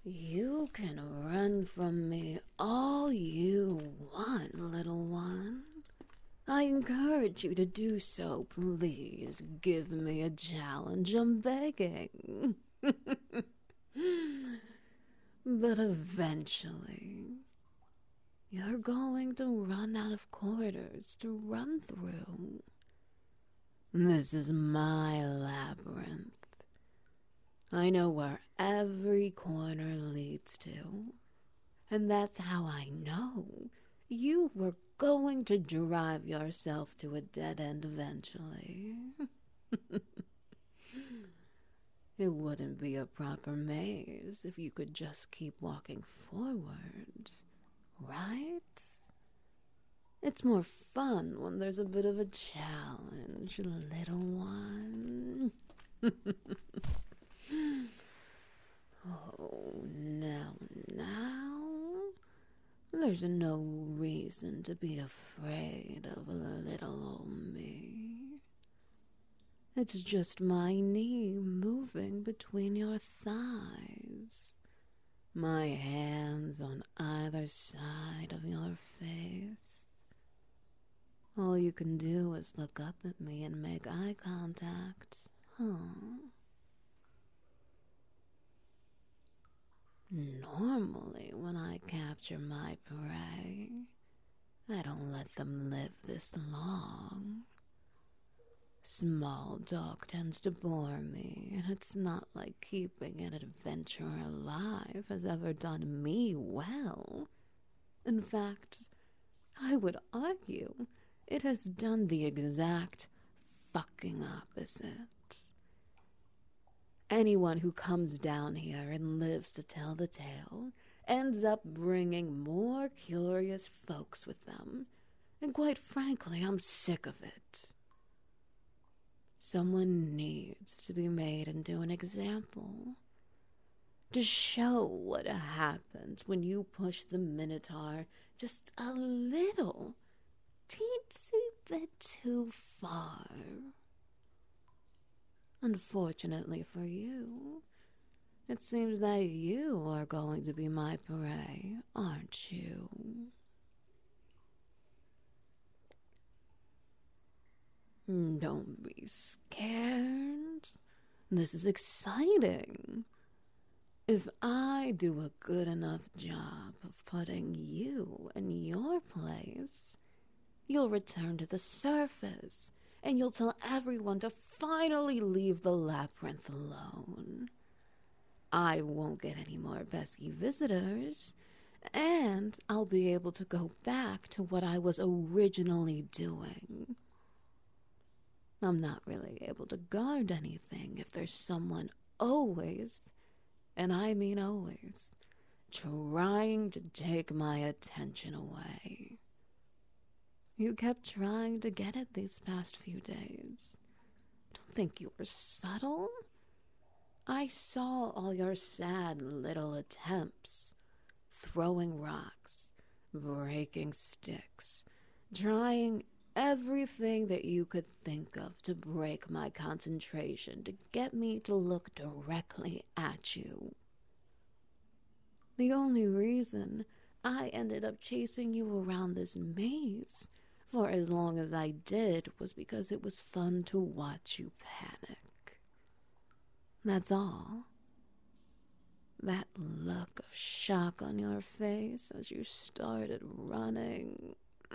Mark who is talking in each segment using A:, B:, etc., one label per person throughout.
A: You can run from me all you want, little one. I encourage you to do so. Please give me a challenge. I'm begging. But eventually, you're going to run out of corridors to run through. This is my labyrinth. I know where every corner leads to. And that's how I know you were going to drive yourself to a dead end eventually. It wouldn't be a proper maze if you could just keep walking forward, right? It's more fun when there's a bit of a challenge, little one. Oh, now, there's no reason to be afraid of little old me. It's just my knee moving between your thighs, my hands on either side of your face. All you can do is look up at me and make eye contact, huh? Normally, when I capture my prey, I don't let them live this long. Small talk tends to bore me, and it's not like keeping an adventurer alive has ever done me well. In fact, I would argue it has done the exact fucking opposite. Anyone who comes down here and lives to tell the tale ends up bringing more curious folks with them, and quite frankly, I'm sick of it. Someone needs to be made into an example, to show what happens when you push the Minotaur just a little, teensy bit too far. Unfortunately for you, it seems that you are going to be my prey, aren't you? Don't be scared. This is exciting. If I do a good enough job of putting you in your place, you'll return to the surface, and you'll tell everyone to finally leave the labyrinth alone. I won't get any more pesky visitors, and I'll be able to go back to what I was originally doing. I'm not really able to guard anything if there's someone always, and I mean always, trying to take my attention away. You kept trying to get it these past few days. Don't think you were subtle. I saw all your sad little attempts, throwing rocks, breaking sticks, trying everything that you could think of to break my concentration, to get me to look directly at you. The only reason I ended up chasing you around this maze for as long as I did was because it was fun to watch you panic. That's all. That look of shock on your face as you started running.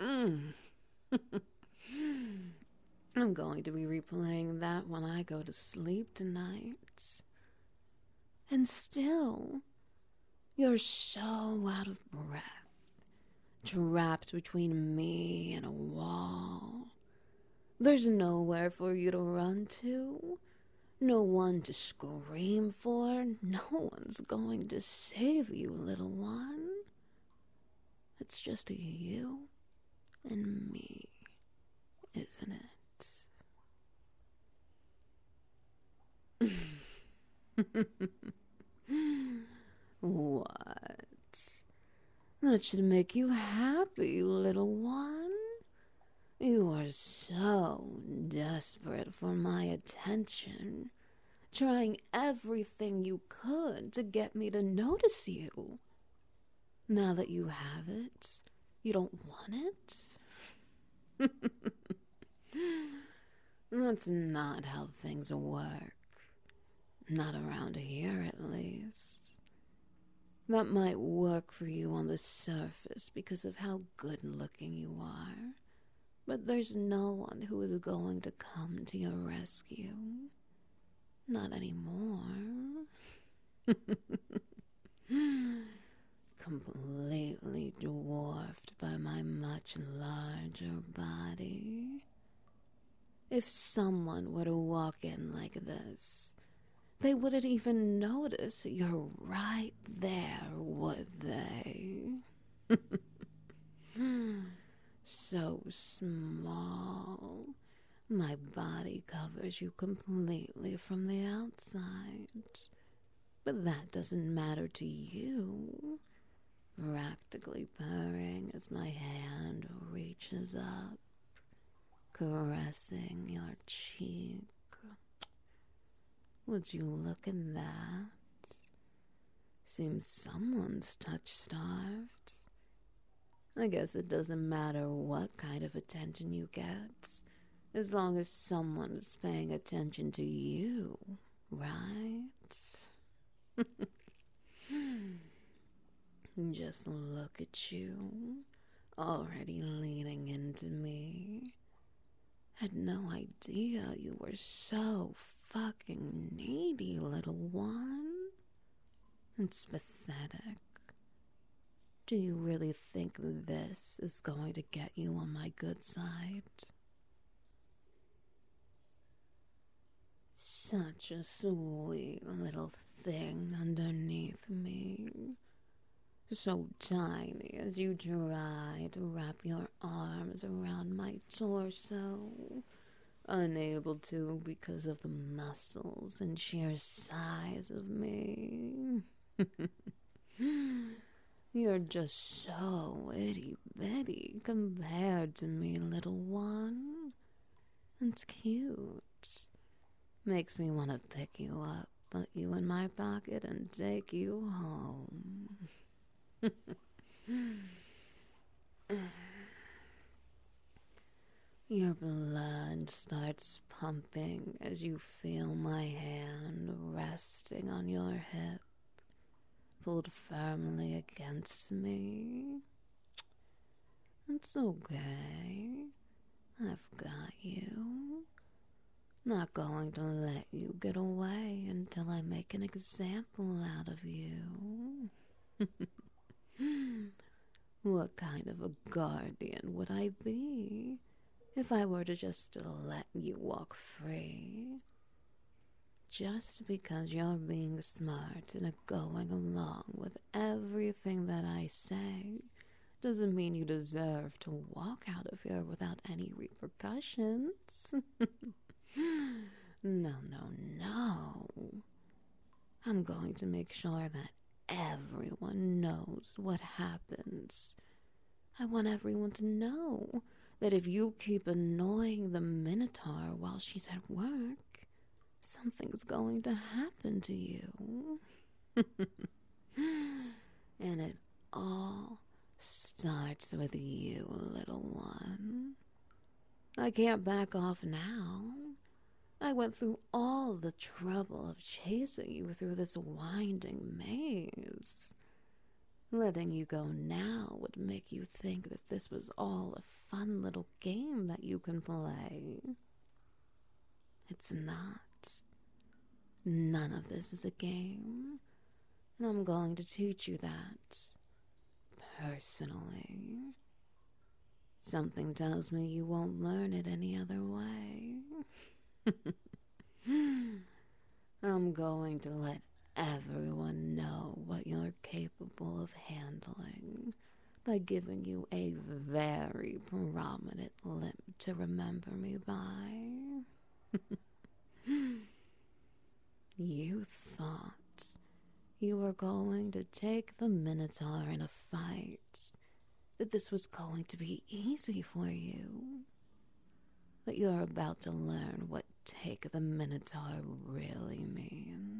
A: I'm going to be replaying that when I go to sleep tonight. And still, you're so out of breath, trapped between me and a wall. There's nowhere for you to run to, no one to scream for, no one's going to save you, little one. It's just you and me, isn't it? What? That should make you happy, little one. You are so desperate for my attention. trying everything you could to get me to notice you. Now that you have it, you don't want it? That's not how things work. Not around here, at least. That might work for you on the surface because of how good-looking you are, but there's no one who is going to come to your rescue. Not anymore. Completely dwarfed by my much larger body. If someone were to walk in like this, they wouldn't even notice you're right there, would they? So small. My body covers you completely from the outside. But that doesn't matter to you. Practically purring as my hand reaches up, caressing your cheek. Would you look at that? Seems someone's touch-starved. I guess it doesn't matter what kind of attention you get, as long as someone is paying attention to you, right? Just look at you, already leaning into me. Had no idea you were so fucking needy, little one. It's pathetic. Do you really think this is going to get you on my good side? Such a sweet little thing underneath me. So tiny as you try to wrap your arms around my torso. Unable to because of the muscles and sheer size of me. You're just so itty-bitty compared to me, little one. It's cute. Makes me want to pick you up, put you in my pocket, and take you home. Your blood starts pumping as you feel my hand resting on your hip, pulled firmly against me. It's okay. I've got you. Not going to let you get away until I make an example out of you. What kind of a guardian would I be if I were to just let you walk free? Just because you're being smart and going along with everything that I say doesn't mean you deserve to walk out of here without any repercussions. No, no, no. I'm going to make sure that everyone knows what happens. I want everyone to know that if you keep annoying the Minotaur while she's at work, something's going to happen to you. And it all starts with you, little one. I can't back off now. I went through all the trouble of chasing you through this winding maze. Letting you go now would make you think that this was all a fun little game that you can play. It's not. None of this is a game. And I'm going to teach you that. Personally. Something tells me you won't learn it any other way. I'm going to let everyone know what you're capable of handling by giving you a very prominent limp to remember me by. You thought you were going to take the Minotaur in a fight, that this was going to be easy for you. But you're about to learn what take the Minotaur really means.